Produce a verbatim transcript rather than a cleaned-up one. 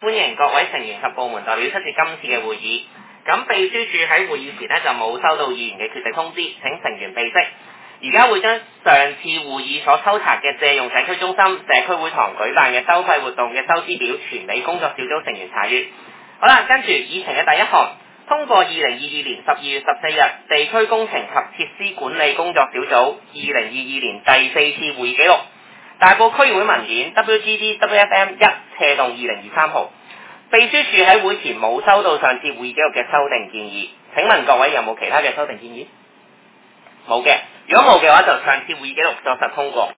歡迎各位成員及部門代表出席今次嘅會議。咁秘書處喺會議時呢就冇收到議員嘅缺席通知，請成員備悉。而家會將上次會議所抽查嘅借用社區中心、社區會堂舉辦嘅收費活動嘅收支表傳俾工作小組成員查閱。好啦，跟住議程嘅第一項，通過二零二二年十二月十四日地區工程及設施管理工作小組二零二二年第四次會議記錄，大埔區議會文件 W G D W F M 一斜動二零二三號。秘書處喺會前冇收到上次會議記錄嘅修訂建議，請問各位有冇其他嘅修訂建議？冇嘅，如果冇嘅話就上次會議記錄作實通過。